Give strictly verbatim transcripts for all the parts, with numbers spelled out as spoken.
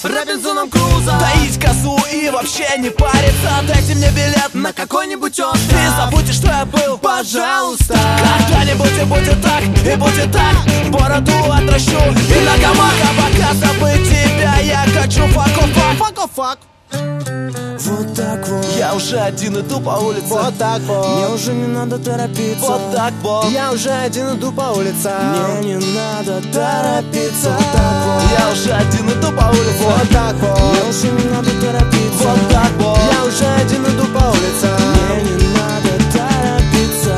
Робинзоном Крузо. Таить косу и вообще не париться. Дайте мне билет на какой-нибудь остров. И забудьте, что я был, пожалуйста. Когда-нибудь и будет так, и будет так. Бороду отращу и на гамак. А пока забыть тебя я хочу. Фак-о-фак, фак-о-фак. Вот так вот. Я уже один иду по улице. Вот так вот. Мне уже не надо торопиться. Вот так вот. Я уже один иду по улицам. Мне не надо торопиться. Вот так вот. Я уже один иду по улице. Вот так вот. Мне уже не надо торопиться. Вот так вот. Я уже один иду по улицам. Мне не надо торопиться.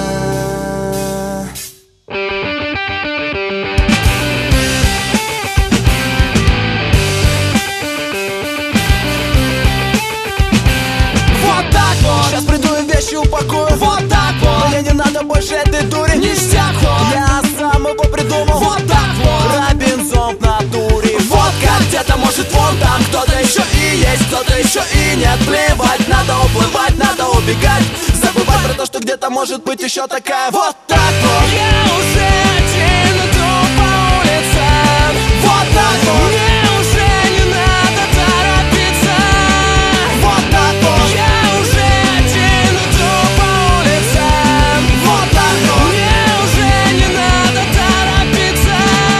Вот так вот. Сейчас приду и вещи упакую. Вот так вот. Мне не надо больше этой дури. Ништяк вот. Я сам его придумал. Вот так вот. Робинзон в натуре. Водка где-то, может, вон там кто-то еще и есть, кто-то еще и нет. Плевать, надо уплывать, надо убегать. Забывать про то, что где-то может быть еще такая. Вот так вот. Я уже один иду по улицам. Вот так вот. Мне уже не надо торопиться. Вот так вот. Я уже один иду по улицам. Вот так вот. Мне уже не надо торопиться.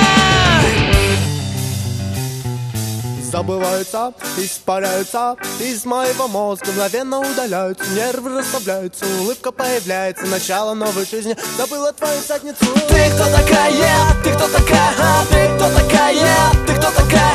Забываются, испаряются, из моего мозга мгновенно удаляются. Нервы расслабляются, улыбка появляется, начало новой жизни. Забыла твою задницу. Ты кто такая? Ты кто такая? Ты кто такая? Ты кто такая?